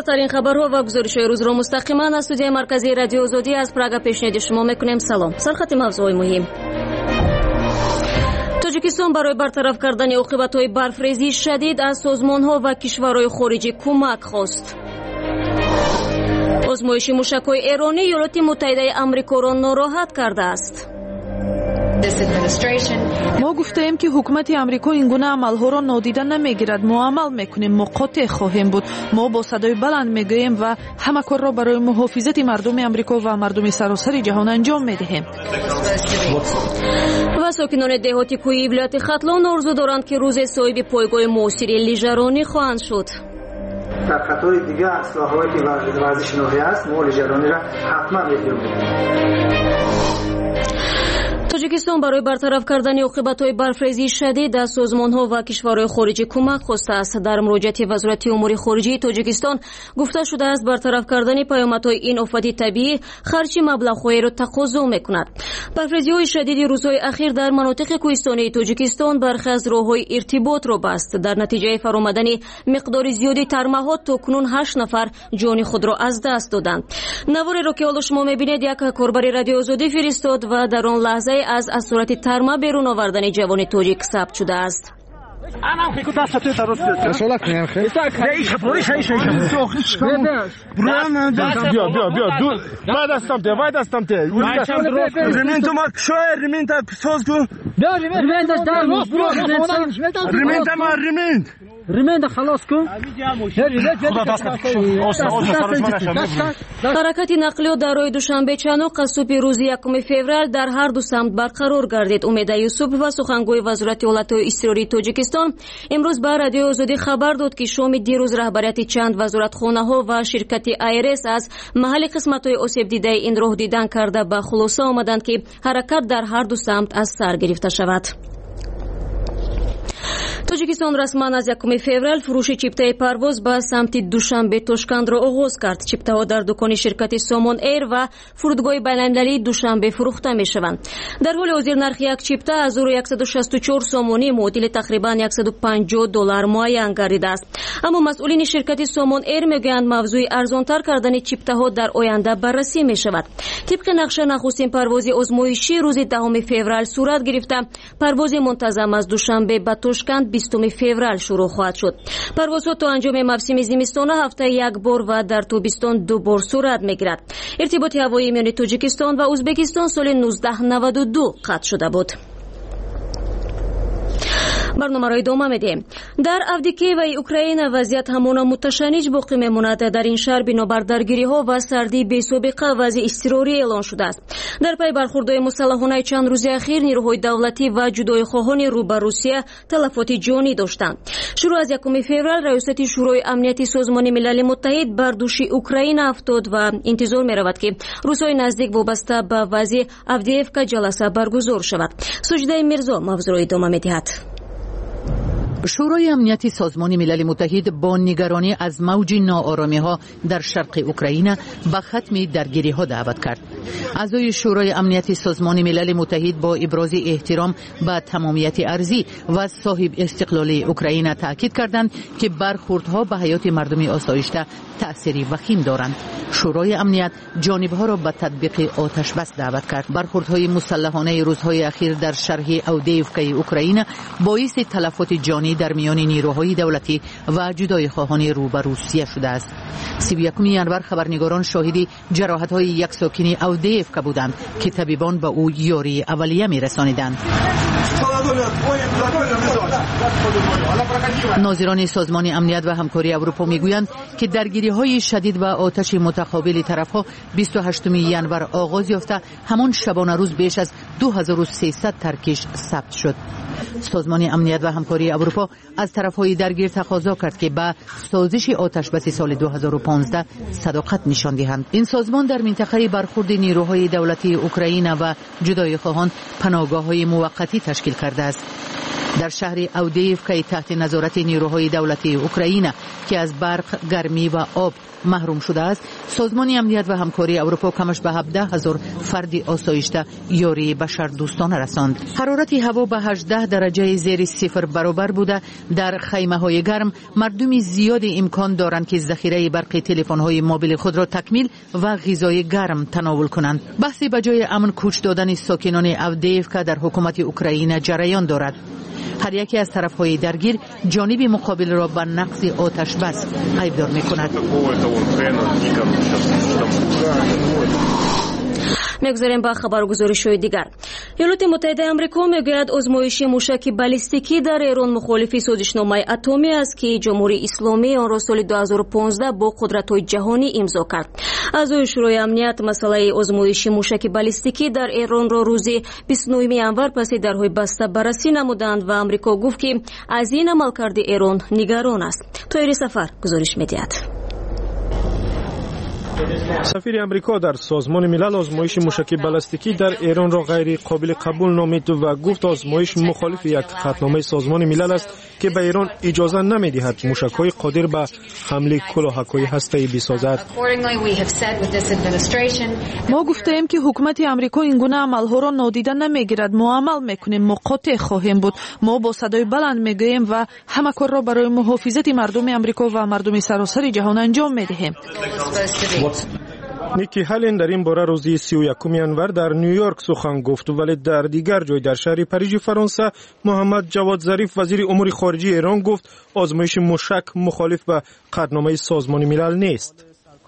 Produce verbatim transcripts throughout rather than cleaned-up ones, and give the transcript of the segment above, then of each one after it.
تازه‌ترین خبرها و گزارش‌های روز را مستقیما از استودیوی مرکزی رادیو آزادی از پراگ پیشنهاد شما می‌کنیم. سلام. سرخط موضوعات مهم. تاجیکستان برای برطرف کردن عاقبت‌های برفریزی شدید از سازمان‌ها و کشورهای خارجی کمک خواست. آزمایش موشک‌های ایرانی ایالات متحده آمریکا را ناراحت کرده است. ما گفتیم که حکومت آمریکا این گونه عملها را نادیده نمیگیرد. ما عمل میکنیم، ما قاطع خواهیم بود. ما با صدای بلند میگوییم و همه کار را برای محافظت مردم آمریکا و مردم سراسر جهان انجام میدهیم. و ساکنان دهاتی کوی ولایت ختلان آرزو دارند که روز صاحب پایگاه معاصری لیژرانی خواهند شد. در خطای دیگه اصلاحاتی که ورزش نوحی است ما لیژرانی را حتما انجام میدیم. تاجیکستان برای برطرف کردن عاقبت‌های برفریزی شدید از سازمان‌ها و کشورهای خارجی کمک خواسته است. در مراجعه وزارت امور خارجه تاجیکستان گفته شده است برطرف کردن پیامدهای این آفت طبیعی خرچ مبلغ‌هایی را تقاضا می‌کند. برفریزی‌های شدید روزهای اخیر در مناطق کوهستانی تاجیکستان برخی از راه‌های ارتباط را بست. در نتیجه فرآمدن مقدار زیادی ترمه‌ها تاکنون هشت نفر جان خود را از دست دادند. نواری را که حالا شما می‌بینید یک کاربر رادیو آزادی فرستاد و در آن لحظه از اسارت ترمه بیرون آوردن جوان تاجیک ثبت شده است. انا خیلی دست تو درست است. شلک میام خیلی. ایش پولیس ایش ایش. برام بیا بیا بیا دو. ما دستم ته، ما دستم ته. ریمین تو ما شوی ریمین تا سوز کو. بیا ریمین دست ریمین تا ما ریمین. ریمین دا خلاص کن. حرکت نقلیات در روز دوشنبه چانوق از صبح روز یکم فوریه در هر دو سمت برقرار گردید. امید یوسف و سخنگوی وزارت ایالات اضطراری تاجیکستان امروز به رادیو آزادی خبر داد که شام دیروز رهبریت چند وزارتخانه‌ها و شرکت ایرس از محل قسمت‌های آسیب دیده این راه دیدن کرده به خلاصه آمدند که حرکت در هر دو سمت از سر گرفته شود. تاجیکستان رسما از یکم فوریه فروش چیپتای پرواز به سمت دوشنبه توشکند را آغاز کرد. چیپتاها در دکان شرکت سامان ایر و فرودگاه بین‌المللی دوشنبه فروخته میشوند. در حال حاضر نرخ یک چیپتا از صد و شصت و چهار سامانی معادل تقریبا صد و پنجاه دلار معین گردیده است. اما مسئولین شرکت سامان ایر میگویند موضوع ارزانتر کردن چیپتاها در آینده بررسی میشود. طبق نقشه نخستین پرواز آزمایشی روز دهم فوریه صورت گرفته. پرواز منتظم از دوشنبه به توشکند بیستم فوریه شروع خواهد شد. پروازها تا انجام موسم زمستان هفته یک بار و در تابستان دو بار صورت میگیرد. ارتباط هوایی میان تاجیکستان و ازبکستان سال نوزده نود و دو قطع شده بود. برنامه را ادامه میدیم. در اودیکه و اوکراین وضعیت همان متشنج باقی میماند. در این شهر بنابر درگیری ها و سردی بی سابقه وضع اضطراری اعلان شده است. در پی برخوردهای مسلحانه چند روز اخیر نیروهای دولتی و جدای خواهان رو به روسیه تلفات جانی داشتند. شروع از یکم فوریه ریاست شورای امنیتی سازمان ملل متحد بر دوش اوکراین افتاد و انتظار می رود که روسای نزدیک وابسته به وضع اودیفکا جلسه برگزار شود. سجده میرزا موضوع را ادامه میدهد. شورای امنیتی سازمان ملل متحد با نگرانی از موج ناآرامی‌ها در شرق اوکراین به ختم درگیری‌ها دعوت کرد. اعضای شورای امنیتی سازمان ملل متحد با ابراز احترام به تمامیت ارضی و صاحب استقلال اوکراین تاکید کردند که برخوردها به حیات مردم آسایشته تأثیری وخیم دارند. شورای امنیت جانبها را به تطبیق آتش بس دعوت کرد. برخوردهای مسلحانه روزهای اخیر در شرح اودیفکای اوکراین باعث تلفات جانی در میان نیروهای دولتی و جدای خواهان رو به روسیه شده است. سی و یکم ژانویه خبرنگاران شاهدی جراحت‌های یک ساکن اودیفکا بودند که طبیبان به او یاری اولیه می‌رسانیدند. ناظران سازمان امنیت و همکاری اروپا میگویند که درگیری‌های شدید و آتش متقابل طرف‌ها بیست و هشتم ژانویه آغاز یافته همان شبانه روز بیش از دو هزار و سیصد ترکش ثبت شد. سازمان امنیت و همکاری اروپا از طرف‌های درگیر تقاضا کرد که به سازش آتش بس سال دو هزار و پانزده صداقت نشان دهند. این سازمان در منطقه برخورد نیروهای دولتی اوکراین و جدای خواهان پناهگاه‌های موقتی تشکیل کرده است. در شهر اودیفکا تحت نظارت نیروهای دولتی اوکراین که از برق، گرمی و آب محروم شده است، سازمان امنیت و همکاری اروپا کمش به هفده هزار فرد آسایشته یاری بشر دوستانه رساند. حرارت هوا به هجده درجه زیر صفر برابر بوده. در خیمه های گرم مردم زیاد امکان دارند که ذخیره برق تلفن های موبیل خود را تکمیل و غذای گرم تناول کنند. بحثی به جای امن کوچ دادن ساکنان اودیفکا در حکومت اوکراین جریان دارد. هر یکی از طرف‌های درگیر جانب مقابل را به نقض آتش بس ایبدار می‌کند. میگذاریم با خبرگزاری‌های دیگر. ایالات متحده آمریکا میگوید آزمایش موشک بالستیکی در ایران مخالف سازشنامه اتمی است که جمهوری اسلامی آن را سال دو هزار و پانزده با قدرت‌های جهانی امضا کرد. اعضای شورای امنیت مسئله آزمایش موشک بالستیکی در ایران را روز بیست و نهم ژانویه پس درهای بسته بررسی نمودند و آمریکا گفت که از این عملکرد ایران نگران است. طاهر سفر گزارش می‌دهد. سفیر امریکا در سازمان ملل آزمایش موشک بالستیکی در ایران را غیر قابل قبول نامید و گفت آزمایش مخالف یک قطعنامه سازمان ملل است که به ایران اجازه نمی‌دهد موشک‌های قادر به حمله کلاهک‌های هسته‌ای بسازد. ما گفتیم که حکومت آمریکا این گونه عمل‌ها را نادیده نمی‌گیرد. ما عمل می‌کنیم، مقاطع خواهیم بود. ما با صدای بلند می‌گوییم و همه کار را برای محافظت مردم آمریکا و مردم سراسر جهان انجام می‌دهیم. نیکی هلین در این باره روز سی و یکم ژانویه در نیویورک سخن گفت، ولی در دیگر جای در شهر پاریس فرانسه محمد جواد ظریف وزیر امور خارجه ایران گفت آزمایش موشک مخالف به قطعنامه سازمان ملل نیست.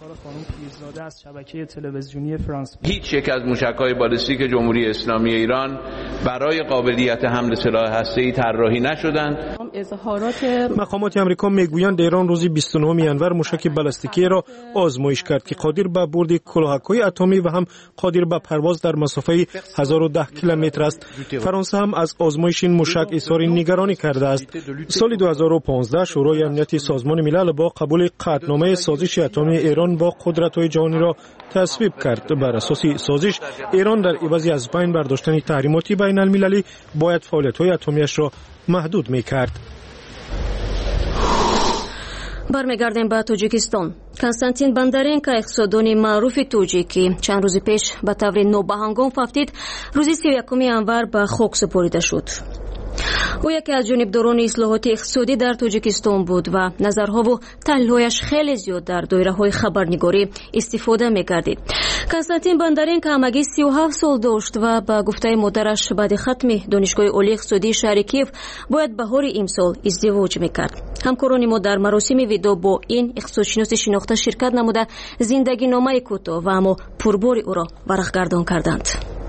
هیچ یک از موشک‌های بالستیک جمهوری اسلامی ایران برای قابلیت حمل سلاح هسته‌ای طراحی نشدند. مقامات آمریکا میگویند ایران روز بیست و نهم ژانویه موشک بالستیکی را آزمایش کرد که قادر به برد کلاهک‌های اتمی و هم قادر به پرواز در مسافه هزار و ده کیلومتر است. فرانسه هم از آزمایش این موشک اظهار نگرانی کرده است. سال دو هزار و پانزده شورای امنیت سازمان ملل با قبول قطعنامه سازش اتمی ایران با قدرت‌های جهانی را تصویب کرد. بر اساس سازش ایران در عوض از بین برداشتن تحریمات بین المللی باید فعالیت‌های اتمیش را محدود می‌کرد. برمیگردیم به تاجیکستان. کنستانتین بندرینکا اقتصاددان معروف تاجیکی چند روز پیش به طور نابهنگام فوتید. روز سی و یکم ژانویه به خاک سپرده شد. او یکی از جانبداران اصلاحات اقتصادی در تاجیکستان بود و نظرها و تحلیل‌هایش خیلی زیاد در دایره‌های خبرنگاری استفاده می‌گردید. کنستانتین بندرینکا همگی سی و هفت سال داشت و با گفته مادرش بعد ختم دانشگاه عالی اقتصادی شهر کیف باید بهار امسال ازدواج می‌کرد. همکاران ما در مراسم ویدا با این اقتصادشناس شناخته شرکت نموده زندگی نامه کوتاه و اما پربار او را ورق‌گردان کردند.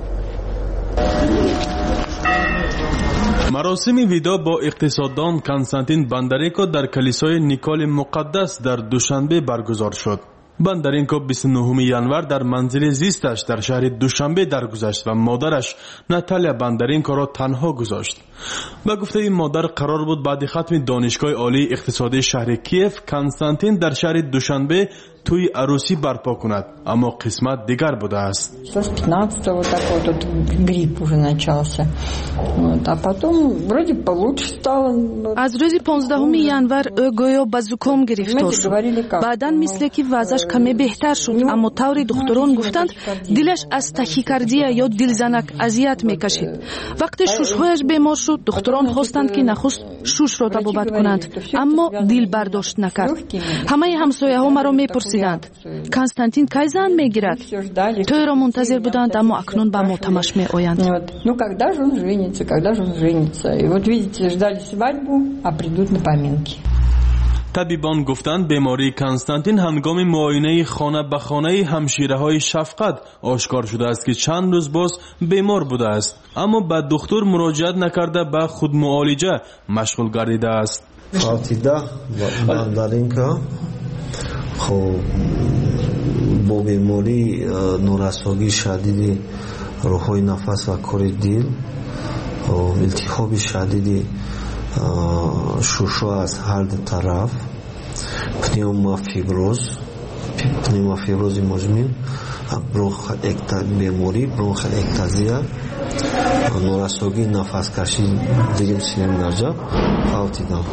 مراسم ویدا با اقتصاددان کنستانتین بندرینکا در کلیسای نیکال مقدس در دوشنبه برگزار شد. بندرینکا بیست و نهم ژانویه در منزل زیستش در شهر دوشنبه درگذشت و مادرش ناتالیا بندرینکا را تنها گذاشت. با گفته مادر قرار بود بعد ختم دانشگاه عالی اقتصادی شهر کیف کنستانتین در شهر دوشنبه توی عروسی برپا کند، اما قسمت دیگر بوده است. از روز پانزدهم ژانویه او گویا به زکام گرفتار شد. بعداً مثل که وضعش کمی بهتر شد، اما طوری دکتران گفتند دلش از تاکیکاردیا یا دلزنک اذیت میکشید. وقتی ششهایش بیمار شد دکتران خواستند که نخست شش را تبابت کنند، اما دل برداشت نکرد. همه همسایه‌ها مرا میپرسیدند کنستانتین کی زن میگیرد؟ توی را منتظر بودند، اما اکنون به ما تماش می آیند. Ну когда же он женится, когда же он женится? И вот видите, ждали свадьбу, а придут на поминки. طبیبان گفتند بیماری کنستانتین هنگام معاینه خانه به خانه همشیره‌های شفقت آشکار شده است که چند روز باز بیمار بوده است، اما به دکتر مراجعت نکرده به خود معالجه مشغول گردیده است. فاتیده بندرینکا خب با بیماری نورساگی شدید روح‌های نفس و کار دل، التهاب شدید شوشو از هر دو طرف، پنیومافیبروز پنیومافیبروز مزمن، برونخ بیماری برونخ اکتازیا норасогӣ, нафаскашӣ дидем синем дарҷа фавтидам.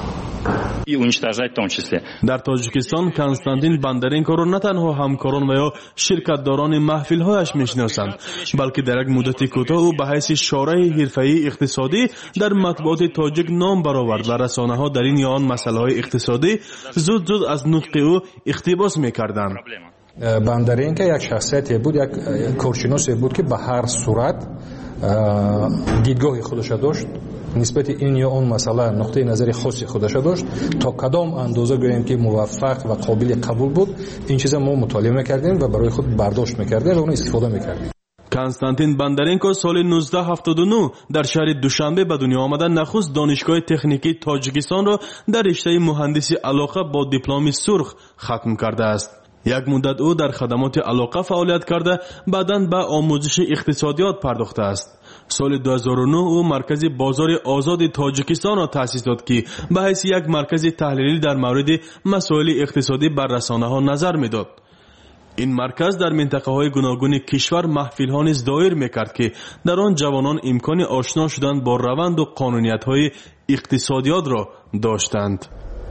дар тоҷикистон Константин Бандаренкоро на танҳо ҳамкорон ва ё ширкатдорони маҳфилҳояш мешиносанд, балки дар як муддати кӯтоҳ ӯ ба ҳайси шораҳи ҳирфаии иқтисодӣ дар матбуоти тоҷик ном баровард ва расонаҳо дар ин ё он масъалаҳои иқтисодӣ зуд зуд аз нутқи ӯ иқтибос мекарданд. Бандаренко як шахсияте буд, як коршиносе буд ки ба ҳар сурат дидгоҳи худаша дошт, нисбати ин ё он масъала нуқтаи назари хоси худаша дошт. То кадом андоза гӯем ки муваффақ ва қобили қабул буд, ин чиза мо мутолиа мекардем ва барои худ бардошт мекардем ва оно истифода мекардем. Константин Бандаренко соли нуздаҳ ҳафтоду нӯ дар шаҳри Душанбе ба дунё омада нахуст донишгоҳи техникии Тоҷикистонро дар риштаи муҳандиси алоқа бо дипломи сурх хатм кардааст. як муддат ӯ дар хадамоти алоқа фаъолият карда, баъдан ба омӯзиши иқтисодиёт пардохтааст. соли ду ҳазору нӯ ӯ маркази бозори озоди Тоҷикистонро таъсис дод ки ба ҳайси як маркази таҳлилӣ дар мавриди масоили иқтисодӣ бар расонаҳо назар медод. ин марказ дар минтақаҳои гуногуни кишвар маҳфилҳо низ доир мекард ки дар он ҷавонон имкони ошно шудан бо раванду қонуниятҳои иқтисодиётро доштанд.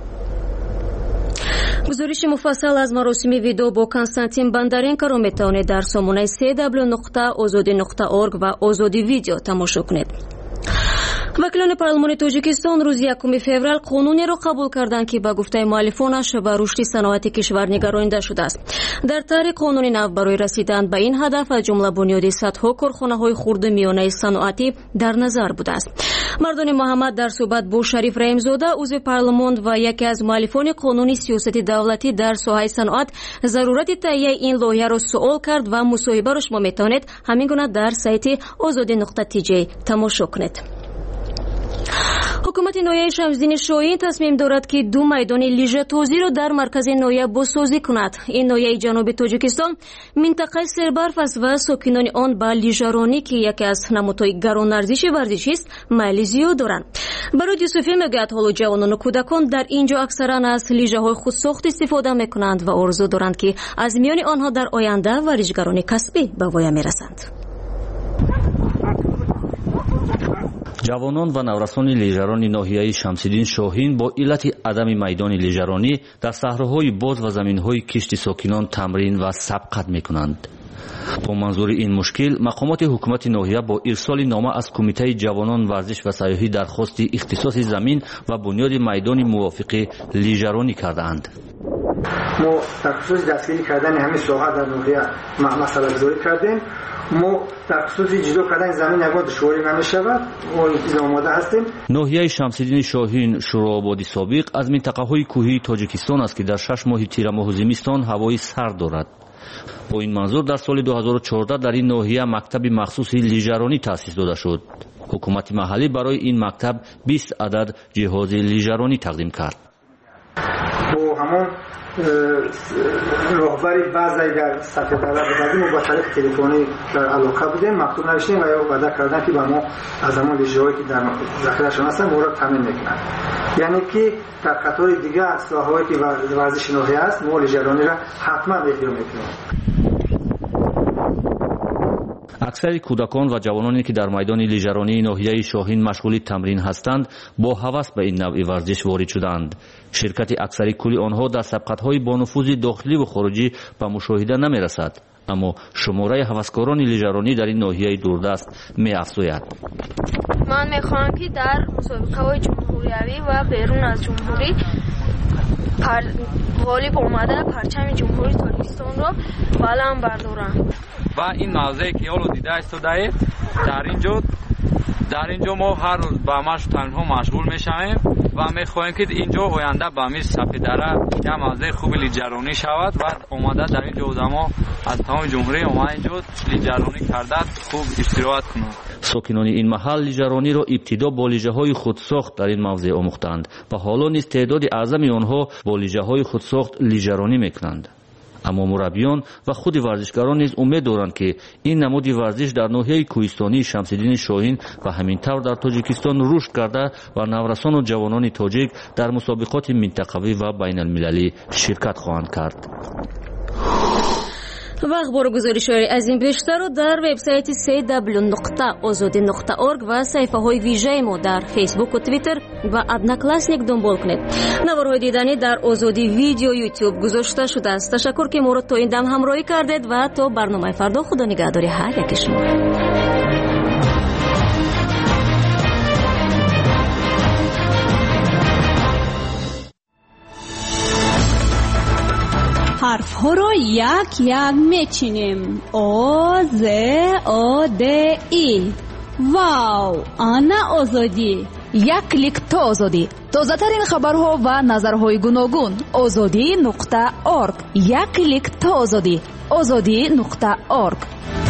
гузориши муфассал аз маросими видео бо Константин Бандаренкоро метавонед дар сомонаи си дабл ю нуқта озоди нуқта орг ва озоди видео тамошо кунед. вакилони парлумони Тоҷикистон рӯзи якуми феврал қонунеро қабул карданд ки ба гуфтаи муаллифонаш ба рушди саноати кишвар нигаронида шудааст. дар тарҳи қонуни нав барои расидан ба ин ҳадаф аз ҷумла бунёди садҳо корхонаҳои хурду миёнаи саноатӣ дар назар будааст. мардони муҳаммад дар суҳбат бо Шариф Раимзода, узви парлумон ва яке аз муаллифони қонуни сиёсати давлатӣ дар соҳаи саноат, зарурати таҳияи ин лоиҳаро суол кард ва мусоҳибаро шумо метавонед ҳамин гуна дар сайти озоди нуқта тиҷей тамошо кунед. ҳукумати ноҳияи Шамсиддини Шоҳин тасмим дорад ки ду майдони лижатозиро дар маркази ноҳия босозӣ кунад. ин ноҳияи ҷануби Тоҷикистон минтақаи сербарф аст ва сокинони он ба лижаронӣ, ки яке аз намудҳои гаронарзиши варзишист, майли зиёд доранд. барои Юсуфӣ мегӯяд ҳоло ҷавонону кӯдакон дар ин ҷо аксаран аз лижаҳои худсохт истифода мекунанд ва орзу доранд ки аз миёни онҳо дар оянда варзишгарони касбӣ ба воя мерасанд. ҷавонон ва наврасони лижарони ноҳияи Шамсиддин Шоҳин бо иллати адами майдони лижаронӣ дар саҳроҳои боз ва заминҳои кишти сокинон тамрин ва сабқат мекунанд. бо манзури ин мушкил, мақомоти ҳукумати ноҳия бо ирсоли нома аз Кумитаи ҷавонон варзиш ва сайёҳӣ дархости ихтисоси замин ва бунёди майдони мувофиқи лижаронӣ кардаанд. мо дар хусуси дастгирӣ кардани ҳамин соҳа дар ноҳия масъалагузорӣ кардем. мо дар хусуси ҷудо кардани замин ягон душворӣ намешавад. мо интизом омода ҳастем. ноҳияи Шамсиддини Шоҳин, Шӯроободи собиқ аз минтақаҳои кӯҳии Тоҷикистон аст ки дар шаш моҳи тирамоҳу зимистон ҳавои сард дорад. бо ин манзур дар соли ду ҳазору чордаҳ дар ин ноҳия мактаби махсуси лижаронӣ таъсис дода шуд. ҳукумати маҳаллӣ барои ин мактаб бист адад ҷиҳози лижаронӣ тақдим кард. бо ҳамон роҳбари баъзаи дар сатҳи давлат будем, мо ба тариқи телефонӣ дар алоқа будем, мактуб навиштем ва ваъда карданд ки ба мо аз ҳамон лижаҳое ки дар захирашон ҳастанд моро таъмин мекунанд. яъне ки дар қатори дигар соҳаҳое ки варзиши ноҳия аст, мо лижарониро ҳатман эҳтиём мекунем. аксари кӯдакон ва ҷавононе ки дар майдони лижаронии ноҳияи Шоҳин машғули тамрин ҳастанд, бо ҳавас ба ин навъи варзиш ворид шуданд. ширкати аксари кули онҳо дар сабқатҳои бонуфузи дохилӣ ва хориҷӣ ба мушоҳида намерасад, аммо шумораи ҳаваскорони лижаронӣ дар ин ноҳияи дурдаст меафзояд. ман мехоҳам ки дар мусобиқаҳои ҷумҳуриявӣ ва берун аз ҷумҳурӣ ғолиб омада парчами ҷумҳури Тоҷикистонро баланд бардорам. ва ин мавзеъе ки ҳоло дида истодаед, дар ин ҷо дар ин ҷо мо ҳар рӯз ба машу танҳо машғул мешавем ва мехоҳем ки ин ҷо оянда ба мисли сафедара як мавзеъи хуби лиҷаронӣ шавад ва омада дар ин ҷо одамо аз тамоми ҷумҳурӣ омада ин ҷо лиҷаронӣ карда хуб истироҳат кунанд. сокинони ин маҳал лижарониро ибтидо бо лижаҳои худсохт дар ин мавзеъ омӯхтанд ва ҳоло низ теъдоди аъзами онҳо бо лижаҳои худсохт лижаронӣ мекунанд. аммо мураббиён ва худи варзишгарон низ умед доранд ки ин намуди варзиш дар ноҳияи кӯҳистонии Шамсиддини Шоҳин ва ҳамин тавр дар Тоҷикистон рушд карда ва наврасону ҷавонони тоҷик дар мусобиқоти минтақавӣ ва байналмилалӣ ширкат хоҳанд кард. و اخبار گزارش‌های از این بیشتر رو در وبسایت سی دبلیو نقطه آزادی نقطه اورگ و صفحه‌های ویژه ما در فیسبوک و توییتر و ادناکلاسنیک دنبال کنید. نوارهای دیدنی در آزادی ویدیو یوتیوب گذاشته شده است. تشکر که ما رو تا این دم همراهی کردید و تا برنامه فردا خدا نگهداری هر یک شما. حرف ها رو یک یک میچینیم. آ ز آ د ای. واو، آنا آزادی. یک کلیک تا آزادی. تازه ترین خبرها و نظرهای گوناگون. آزادی نقطه اورگ. یک کلیک تا آزادی. آزادی نقطه اورگ.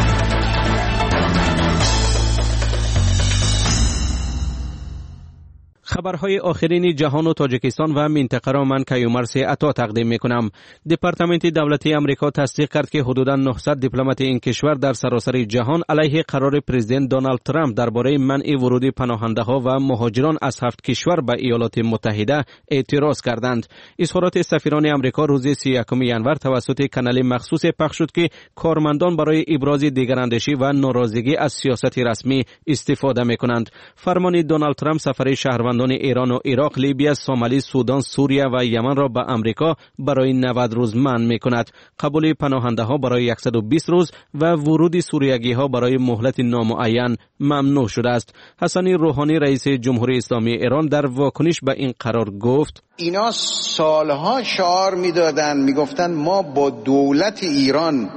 خبرهای آخرین جهان و تاجیکستان و منطقه را من کیومرث عطا تقدیم میکنم. دپارتمنت دولتی امریکا تصدیق کرد که حدوداً نهصد دیپلمات این کشور در سراسر جهان علیه قرار پرزیدنت دونالد ترامپ درباره منع ورود پناهنده ها و مهاجران از هفت کشور به ایالات متحده اعتراض کردند. اظهارات سفیران امریکا روز سی و یکم ژانویه توسط کانال مخصوص پخش شد که کارمندان برای ابراز دیگراندیشی و ناراضگی از سیاست رسمی استفاده میکنند. فرمان دونالد ترامپ سفر شهروندان ایران و عراق، لیبی، سومالی، سودان، سوریه و یمن را به امریکا برای نود روز منع می‌کند. قبول پناهنده ها برای صد و بیست روز و ورود سوریگی ها برای مهلت نامعین ممنوع شده است. حسن روحانی رئیس جمهوری اسلامی ایران در واکنش به این قرار گفت: اینا سالها شعار میدادن، میگفتن ما با دولت ایران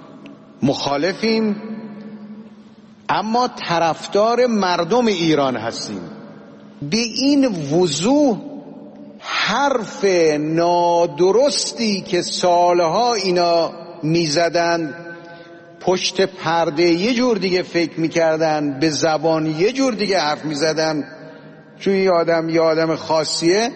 مخالفیم اما طرفدار مردم ایران هستیم. به این وضوح حرف نادرستی که سالها اینا میزدند، پشت پرده یه جور دیگه فکر میکردن، به زبان یه جور دیگه حرف میزدن. چون یه آدم یه آدم خاصیه،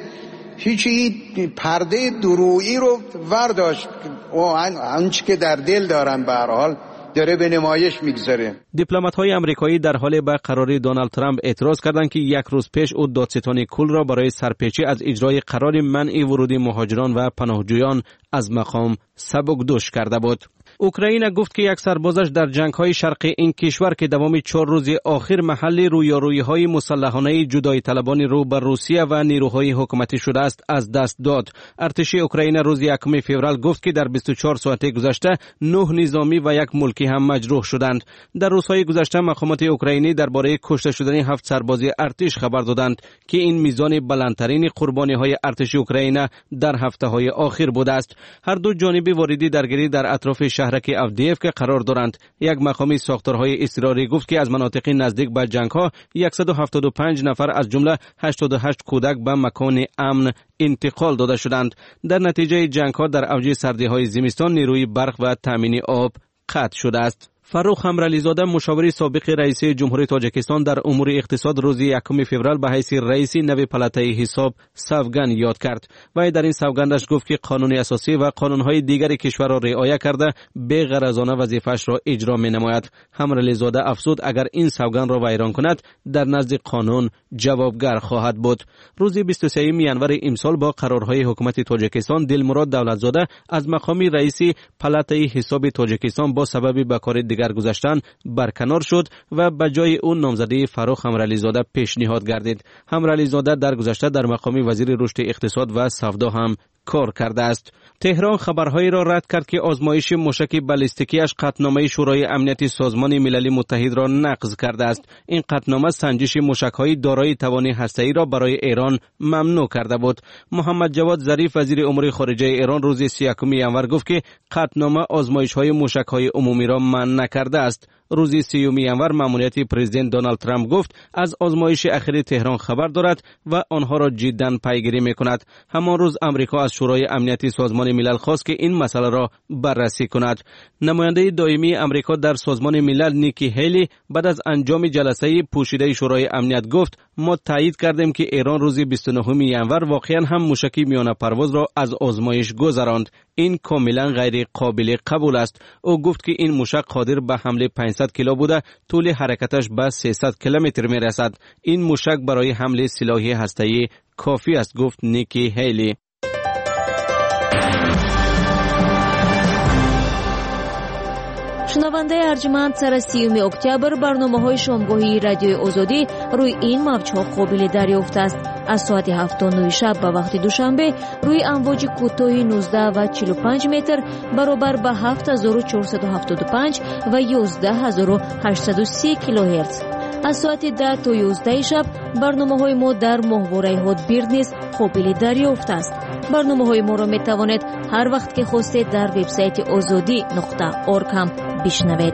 هیچی پرده درویی رو ورداشت و آنچه که در دل دارن به هر حال داره به نمایش میگذاره. دیپلمات‌های آمریکایی در حال به قرار دونالد ترامپ اعتراض کردند که یک روز پیش او دادستان کل را برای سرپیچی از اجرای قرار منع ورود مهاجران و پناهجویان از مقام سبکدوش کرده بود. اوکراین گفت که یک سربازش در جنگ‌های شرقی این کشور که دوام چهار روز آخر محل رویارویی‌های مسلحانه جدایی طلبان رو بر روسیه و نیروهای حکومتی شده است از دست داد. ارتش اوکراین روز یکم فوریه گفت که در بیست و چهار ساعت گذشته نه نظامی و یک ملکی هم مجروح شدند. در روزهای گذشته مقامات اوکراینی درباره کشته شدن هفت سرباز ارتش خبر دادند که این میزان بلندترین قربانی‌های ارتش اوکراین در هفته‌های آخر بوده است. هر دو جانب واردی درگیری در اطراف شهرک اودیف که قرار دارند. یک مقامی ساختارهای اضطراری گفت که از مناطق نزدیک به جنگ‌ها صد و هفتاد و پنج نفر از جمله هشتاد و هشت کودک به مکان امن انتقال داده شدند. در نتیجه جنگ‌ها در اوج سردی‌های زمستان نیروی برق و تامین آب قطع شده است. فروخ امرعلیزاده مشاور سابق رئیس جمهوری تاجیکستان در امور اقتصاد روز یکم فوریه به حیث رئیس نوی پالاتای حساب سوگند یاد کرد. وی در این سوگندش گفت که قانون اساسی و قانونهای دیگر کشور را رعایت کرده بی غرضانه وظیفه‌اش را اجرا می‌نماید. امرعلیزاده افزود اگر این سوگند را ویران کند در نزد قانون جوابگر خواهد بود. روز بیست و سوم ژانویه امسال با قرارهای حکومت تاجیکستان دلمراد دولتزاده از مقام رئیس پالاتای حساب تاجیکستان با سبب بکار دیگر گذاشتن برکنار شد و به جای اون نامزدی فروخ امرعلیزاده پیشنهاد گردید. امرعلیزاده در گذشته در مقام وزیر رشد اقتصاد و سودا هم کار کرده است. تهران خبرهایی را رد کرد که آزمایش موشک بالستیکیش قطعنامه شورای امنیت سازمان ملل متحد را نقض کرده است. این قطعنامه سنجش موشک‌های دارای توان هسته‌ای را برای ایران ممنوع کرده بود. محمد جواد ظریف وزیر امور خارجه ایران روز سی و یکم ژانویه گفت که قطعنامه آزمایش‌های موشک‌های عمومی را منع نکرده است. روز سیوم ژانویه ماموریت پرزیدنت دونالد ترامپ گفت از آزمایش اخیر تهران خبر دارد و آنها را جداً پیگیری می‌کند. همان روز آمریکا از شورای امنیت سازمان ملل خواست که این مسئله را بررسی کند. نماینده دائمی آمریکا در سازمان ملل نیکی هیلی بعد از انجام جلسه پوشیده شورای امنیت گفت ما تایید کردیم که ایران روز بیست و نهم ژانویه واقعاً هم موشک میانه پرواز را از آزمایش گذراند. این کاملا غیر قابل قبول است. او گفت که این موشک قادر به حمله پانصد کیلو بوده، طول حرکتش به سیصد کیلومتر می رسد. این موشک برای حمله سلاح هسته‌ای کافی است، گفت نیکی هیلی. шунавандаи арҷманд сари сеюми октябр барномаҳои шомгоҳии радиои озодӣ рӯи ин мавҷҳо қобили дарёфт аст. аз соати ҳафт та нӯҳ шаб ба вақти душанбе рӯи амвоҷи кӯтоҳи нуздаҳ ва чилу панҷ метр баробар ба ҳафт ҳазору чорсаду ҳафтоду панҷ ва ёздаҳ ҳазору ҳаштсаду си килоҳерц. аз соати даҳ то ёздаҳи шаб барномаҳои мо дар моҳвораи ҳотбирд низ қобили дарёфт аст. барномаҳои моро метавонед ҳар вақт ки хостед дар вебсайти озодӣ нуқта орг ҳам бишнавед.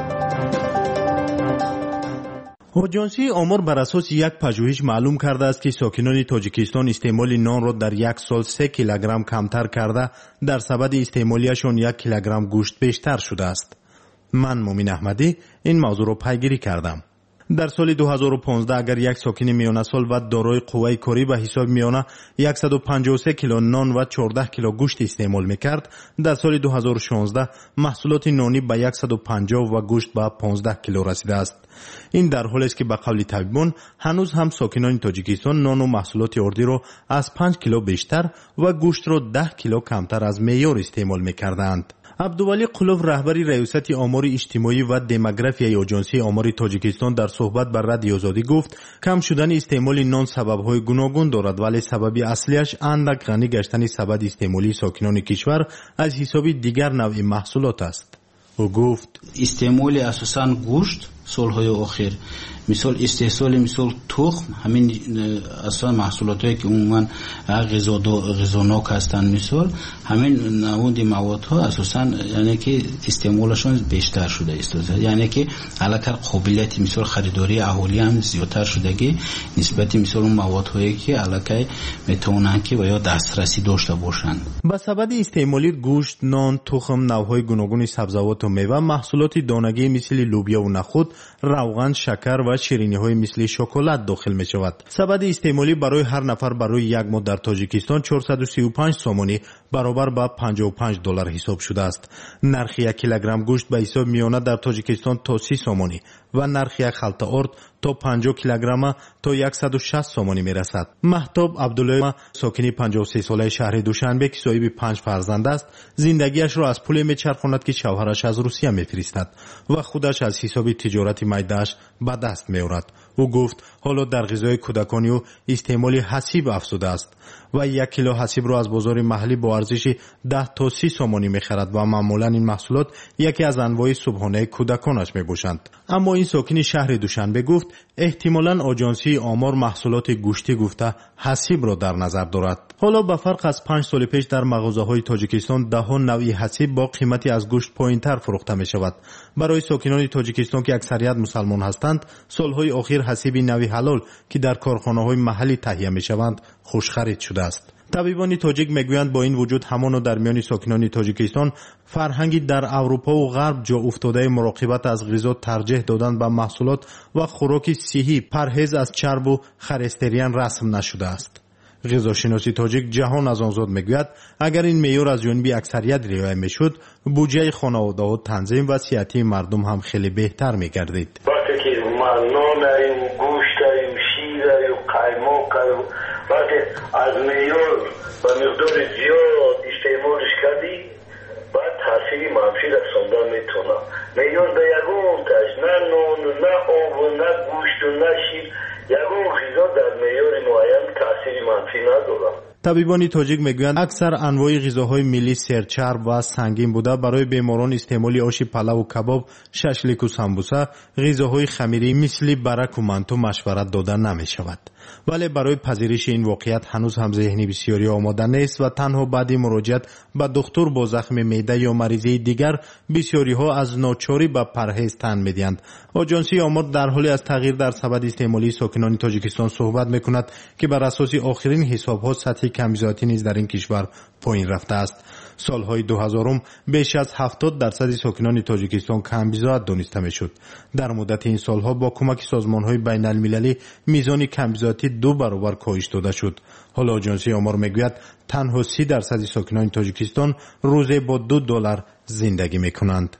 اژانسی آمار بر اساس یک پژوهش معلوم کرده است که ساکنان تاجیکستان استعمال نان را در یک سال سه کیلوگرم کمتر کرده در سبد استعمالیشان یک کیلوگرم گوشت بیشتر شده است. من مومین احمدی این موضوع را پیگیری کردم. در سال دو هزار و پانزده اگر یک ساکن میانه سال و دارای قوه کاری به حساب میانه صد و پنجاه و سه کیلو نان و چهارده کیلو گوشت استعمال میکرد، در سال دو هزار و شانزده محصولات نانی به صد و پنجاه و گوشت به پانزده کیلو رسیده است. این در حالی است که به قول طبیبان هنوز هم ساکنان تاجیکستان نان و محصولات آردی را از پنج کیلو بیشتر و گوشت را ده کیلو کمتر از معیار استعمال میکردند. عبدولی قلوف رهبری ریاست آمار اجتماعی و دموگرافیای آژانسی آمار تاجیکستان در صحبت با رادیو آزادی گفت کم شدن استعمال نان سبب‌های گوناگون دارد، ولی سبب اصلیش اندک غنی گشتن سبد استعمالی ساکنان کشور از حساب دیگر نوع محصولات است. او گفت استعمال اساساً گوشت سالهای اخیر مثال استحصال مثال تخم همین اصلا محصولاتی که عموما غذا غذاناک هستند مثال همین نوع مواد ها اساسا یعنی که استعمالشون بیشتر شده است، یعنی که علاوه قابلیت مثال خریداری اهالی هم زیادتر شدگی نسبت مثال اون مواد هایی که علاوه میتونن که و یا دسترسی داشته باشند. با سبب استعمال گوشت، نان، تخم، نوع‌های گوناگون سبزیجات و میوه، محصولات دانگی مثل لوبیا و نخود، روغن، شکر و شیرینی های مثل شکلات داخل می شود. سبد استعمالی برای هر نفر برای یک ماه در تاجیکستان چهارصد و سی و پنج سومانی برابر با پنجاه و پنج دلار حساب شده است. نرخ یک کیلوگرم گوشت به حساب میانه در تاجیکستان تا سی سومانی و نرخ یک خلطه آرد تا پنجاه کیلوگرم تا صد و شصت سومانی می رسد. مهتاب عبدالله ساکن پنجاه و سه ساله شهر دوشنبه که صاحب پنج فرزند است، زندگیش را از پول می چرخاند که شوهرش از روسیه می فرستد و خودش از حساب تجارت مایده‌اش به دست می آورد. او گفت حالا در غذای کودکانی و استعمال حسیب افزوده است و یک کیلو حسیب را از بازار محلی با ارزش ده تا سی سومانی می خرد و معمولا این محصولات یکی از انواع صبحانه کودکانش می باشند. اما این ساکن شهر دوشنبه گفت احتمالاً آژانسی آمار محصولات گوشتی گفته حسیب را در نظر دارد. حالا به فرق از پنج سال پیش در مغازه‌های تاجیکستان ده نوعی حسیب با قیمتی از گوشت پایین‌تر فروخته می شود. برای ساکنان تاجیکستان که اکثریت مسلمان هستند، سالهای اخیر حسیب نوعی حلال که در کارخانه‌های محلی تهیه می شوند خوش خرید شده است. طبیبان تاجیک میگویند با این وجود همانو در میان ساکنان تاجیکستان فرهنگی در اروپا و غرب جا افتاده مراقبت از غذا ترجیح دادن به محصولات و خوراک صحی، پرهیز از چرب و خلسترین رسم نشده است. غذاشناسی تاجیک جهان از آزاد میگوید اگر این معیار از جانب اکثریت رعایت میشد، بودجه خانواده‌ها تنظیم و صحتی مردم هم خیلی بهتر میگردید. وقتی که ما نان داریم، گوشت داریم، شیر داریم، قیماق داریم، وقتی از معیار و مقدار زیاد استعمالش کردی بعد تاثیری منفی رساندن میتونه. معیار به یگون تاش نه نان نه آب و نه گوشت و نه شیر، یگون غذا در معیار معین تاثیری منفی نداره. طبیبان تاجیک میگویند اکثر انواع غذاهای ملی سرچرب و سنگین بوده برای بیماران استعمال آش پلو و کباب، ششلیک و سمبوسه، غذاهای خمیری مثل برک و منتو مشورت داده نمی شود. ولی برای پذیرش این واقعیت هنوز هم ذهنی بسیاری آماده نیست و تنها بعد مراجعت به دکتر با زخم معده یا مریضی دیگر بسیاری ها از ناچاری به پرهیز تن میدهند. آژانسی آمار در حالی از تغییر در سبد استعمالی ساکنان تاجیکستان صحبت میکند که بر اساس آخرین حساب ها سطح کمیزاتی نیز در این کشور پایین رفته است. سالهای دو هزارم بیش از هفتاد درصد ساکنان تاجیکستان کمبیزات دانسته میشد. در مدت این سالها با کمک سازمانهای بین المللی میزان کمبیزاتی دو برابر کاهش داده شد. حالا آژانسی آمار میگوید تنها سی درصد ساکنان تاجیکستان روزه با دو دلار زندگی میکنند.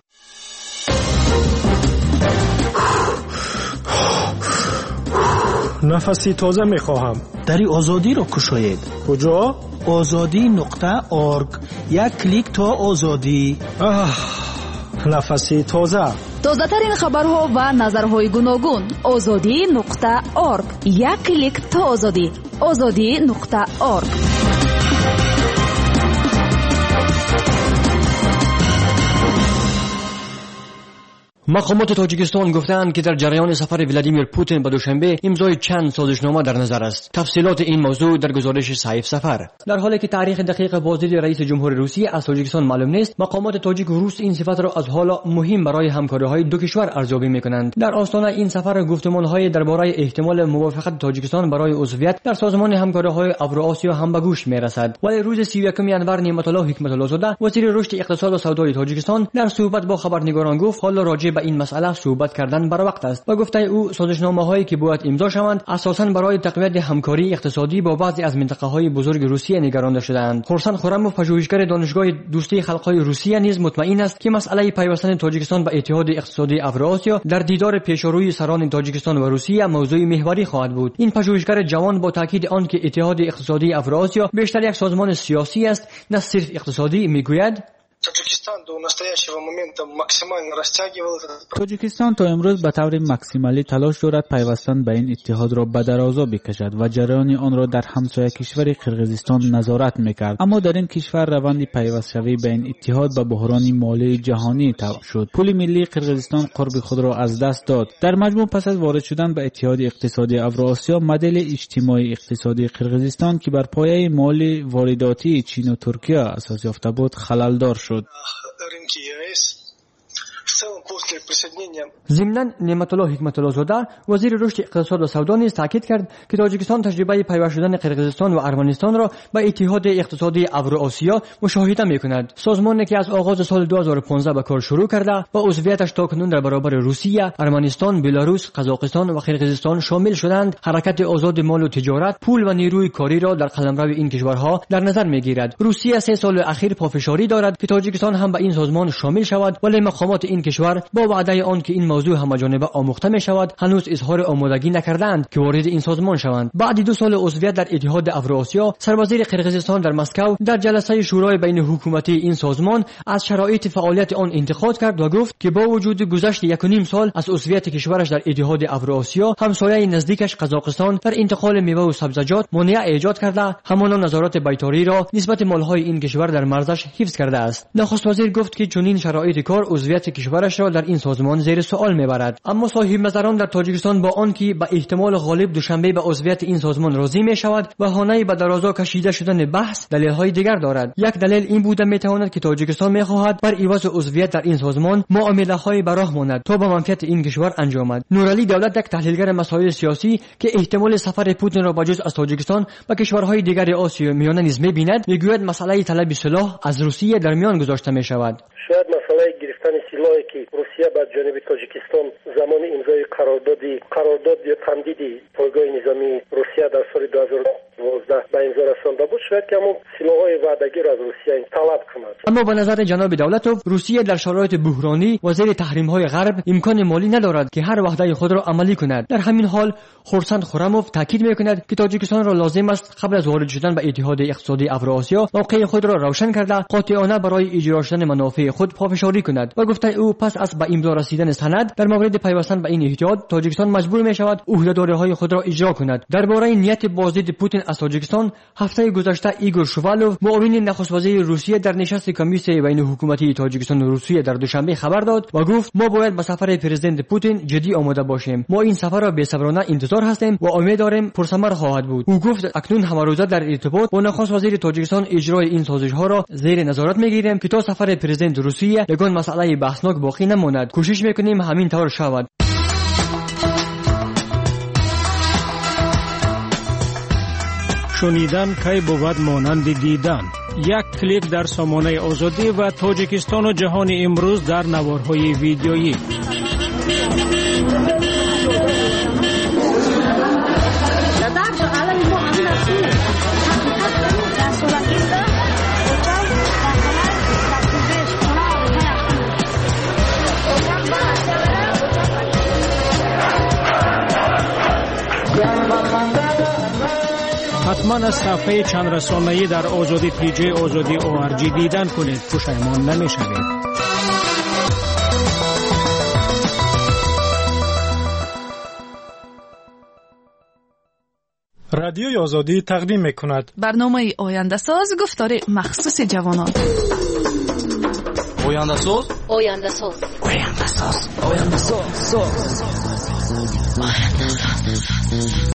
نفسی تازه میخواهم. دری آزادی را کشاید. کجا؟ آزادی نقطه آرگ. یک کلیک تا آزادی. нафаси тоза. тозатарин хабарҳо ва назарҳои гуногун. озодӣ нуқта орг. як клик то озодӣ. озодӣ нуқта орг. مقامات تاجیکستان گفتند که در جریان سفر ولادیمیر پوتین به دوشنبه امضای چند سازشنامه در نظر است. تفصیلات این موضوع در گزارش صحیف سفر. در حالی که تاریخ دقیق بازدید رئیس جمهور روسیه از تاجیکستان معلوم نیست، مقامات تاجیک و روس این صفت را از حالا مهم برای همکاری‌های دو کشور ارزیابی می‌کنند. در آستانه این سفر گفتمان‌های درباره احتمال موافقت تاجیکستان برای عضویت در سازمان همکاری‌های اوراسیا هم به گوش می‌رسد. ولی روز سی و یکم ینور نعمت‌الله حکمت‌الله زاده وزیر رشد اقتصاد و سودای تاجیکستان در صحبت با خبرنگاران گفت حالا راجع به این مسئله صحبت کردن بر وقت است و گفته او سازشنامه‌هایی که باید امضا شوند اساساً برای تقویت همکاری اقتصادی با بعضی از منطقه‌های بزرگ روسیه نگرانده شده‌اند. خورسند خورموف پژوهشگر دانشگاه دوستی خلق‌های روسیه نیز مطمئن است که مسئله پیوستن تاجیکستان به اتحاد اقتصادی اوراسیا در دیدار پیشروی سران تاجیکستان و روسیه موضوع محوری خواهد بود. این پژوهشگر جوان با تاکید آن که اتحاد اقتصادی اوراسیا بیشتر یک سازمان سیاسی است نه صرف اقتصادی میگوید تاجیکستان تا امروز به طور ماکسیمالی تلاش دارد پیوستن به این اتحاد را به درازا بکشد و جریان آن را در همسایه کشور قرقیزستان نظارت میکرد، اما در این کشور روند پیوست شوی به این اتحاد به بحران مالی جهانی تبدیل شد. پول ملی قرقیزستان قرب خود را از دست داد. در مجموع پس از وارد شدن به اتحاد اقتصادی اوراسیا، مدل اجتماعی اقتصادی قرقیزستان که بر پایه مالی وارداتی چین و ترکیه اساس یافته بود خللدار شد. ضمناً نعمت‌الله حکمت‌الله زاده وزیر رشد اقتصاد و سودا نیز تاکید کرد که تاجیکستان تجربه پیوست شدن قرقیزستان و ارمنستان را به اتحاد اقتصادی اوراسیا مشاهده می‌کند. سازمانی که از آغاز سال دو هزار و پانزده به کار شروع کرده و عضویتش تاکنون در برابر روسیه، ارمنستان، بلاروس، قزاقستان و قرقیزستان شامل شدند، حرکت آزاد مال و تجارت، پول و نیروی کاری را در قلمرو این کشورها در نظر می‌گیرد. روسیه سه سال اخیر پافشاری دارد که تاجیکستان هم به این سازمان شامل شود، ولی مقامات این کشور با وعده آن که این موضوع همه‌جانبه آموخته می شود هنوز اظهار آمادگی نکردند که وارد این سازمان شوند. بعد دو سال عضویت در اتحاد اوراسیا، سروزیر قرقیزستان در مسکو در جلسه شورای بین حکومتی این سازمان از شرایط فعالیت آن انتقاد کرد و گفت که با وجود گذشت یک و نیم سال از عضویت کشورش در اتحاد اوراسیا، همسایه نزدیکش قزاقستان در انتقال میوه و سبزیجات مانع ایجاد کرده، همان نظارت بیطاری را نسبت مالهای این کشور در مرزش حفظ کرده است. نخست وزیر گفت که چنین شرایط کار عضویت کشورش را در این سازمان زیر سوال میبرد. اما صاحب نظران در تاجیکستان با آنکه به احتمال غالب دوشنبه به عضویت این سازمان راضی می شود، بهانه به درازا کشیده شدن بحث دلیل‌های دیگر دارد. یک دلیل این بوده میتواند که تاجیکستان میخواهد بر عوض عضویت در این سازمان معامله‌های به راه ماند تا به منفعت این کشور انجامد. نورعلی دولت، یک تحلیلگر مسائل سیاسی که احتمال سفر پوتین را بجز از تاجیکستان به کشورهای دیگر آسیا میانه نیز میبیند، میگوید مسئله طلب سلاح از روسیه در میان گذاشته می شود. شاید مسئله گرفتن سلاحی که روسیه با جانب تاجیکستان زمان امضای قراردادی قرارداد یا تمدید پایگاه نظامی روسیه در سال دو هزار و دوازده به امضا رسانده بود، شاید که همون سلاح‌های وعده‌گیر از روسیه طلب کند. اما به نظر جناب دولتوف، روسیه در شرایط بحرانی و زیر تحریم‌های غرب امکان مالی ندارد که هر وعده خود را عملی کند. در همین حال خورسند خورموف تاکید می‌کند که تاجیکستان را لازم است قبل از وارد شدن به اتحاد اقتصادی اوراسیا موقع خود را روشن کرده، قاطعانه برای اجرا شدن منافع خود پافشاری کند و گفته او پس از به امضا رسیدن سند در مورد پیوستن به این اتحاد، تاجیکستان مجبور می‌شود عهده‌داری‌های خود را اجرا کند. درباره نیت بازدید پوتین از تاجیکستان، هفته گذشته ایگور شووالوف، معاون نخست وزیر روسیه در نشست کمیسیون بین حکومتی تاجیکستان و روسیه در دوشنبه خبر داد و گفت ما باید به سفر پرزیدنت پوتین جدی آماده باشیم. ما این سفر را بی‌صبرانه انتظار هستیم و امید داریم پرثمر خواهد بود. او گفت اکنون همه روزه در ارتباط با نخست وزیر تاجیکستان اجرای این سازش‌ها را زیر نظارت می‌گیریم که تا سفر پرزیدنت روسیه یگان مسئله بحثناک باقی نماند. کوشش می‌کنیم همین طور شود. شنیدن کی بود مانند دیدن. یک کلیک در سامانه آزادی و تاجیکستان و جهان امروز در نوارهای ویدیویی. حتما از صفحه چند رسانه‌ای در آزادی پیجی آزادی او ار جی دیدن کنید، پشیمان نمی‌شوید. رادیوی آزادی تقدیم میکند برنامه آینده ساز گفتار مخصوص جوانان. آینده ساز آینده ساز آینده ساز آینده ساز